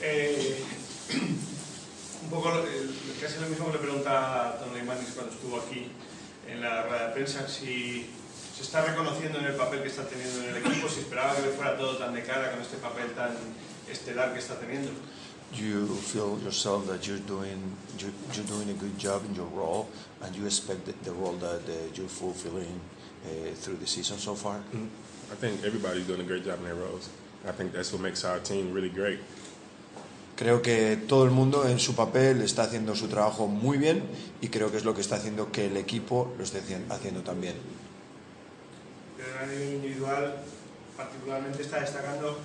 Eh, un poco casi lo mismo que le pregunta a Tony Manis cuando estuvo aquí en la rueda de prensa, si se está reconociendo en el papel que está teniendo en el equipo, si esperaba que le fuera todo tan de cara con este papel tan estelar que está teniendo. Do you feel yourself that you're doing a good job in your role, and you expect the role that you're fulfilling through the season so far? I think everybody's doing a great job in their roles. I think that's what makes our team really great. Creo que todo el mundo en su papel está haciendo su trabajo muy bien, y creo que es lo que está haciendo que el equipo lo esté haciendo también. Pero a nivel individual, particularmente está destacando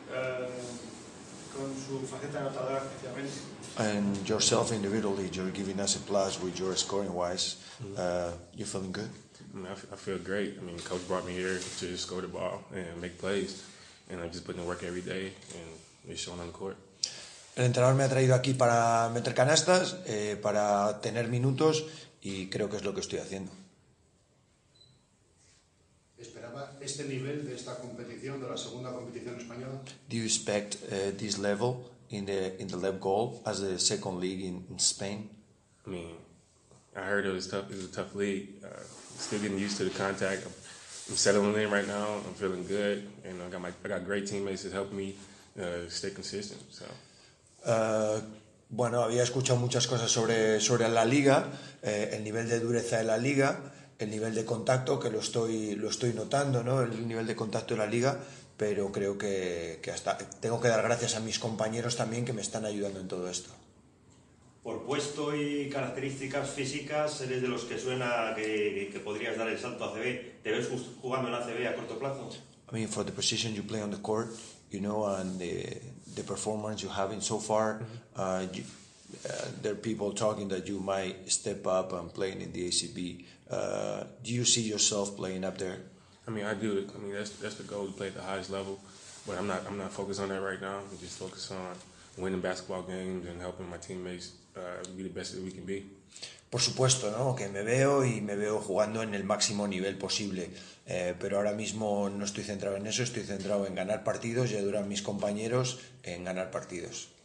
con su faceta anotadora especialmente. And yourself individually, you're giving us a plus with your scoring wise. You feeling good? I mean, I feel great. I mean, coach brought me here to just score the ball and make plays, and I'm just putting in work every day, and it's showing on the court. El entrenador me ha traído aquí para meter canastas, para tener minutos, y creo que es lo que estoy haciendo. ¿Esperaba este nivel de esta competición, de la segunda competición española? Do you expect this level in the LEB goal as the second league in Spain? I mean, I heard it was tough. It was a tough league. Still getting used to the contact. I'm settling in right now. I'm feeling good, and I got great teammates that help me stay consistent. So. Bueno, había escuchado muchas cosas sobre la liga, el nivel de dureza de la liga, el nivel de contacto, que lo estoy notando, ¿no? El nivel de contacto de la liga, pero creo que hasta tengo que dar gracias a mis compañeros también, que me están ayudando en todo esto. Por puesto y características físicas, eres de los que suena que podrías dar el salto a ACB. ¿Te ves jugando en ACB a corto plazo? I mean, for the position you play on the court, you know, and the performance you have in so far, there are people talking that you might step up and playing in the ACB. Do you see yourself playing up there? I mean, I do. I mean, that's the goal, to play at the highest level. But I'm not focused on that right now. I'm just focused on winning basketball games and helping my teammates be the best that we can be. Por supuesto, ¿no? Que me veo jugando en el máximo nivel posible, pero ahora mismo no estoy centrado en eso, estoy centrado en ganar partidos y ayudar a mis compañeros en ganar partidos.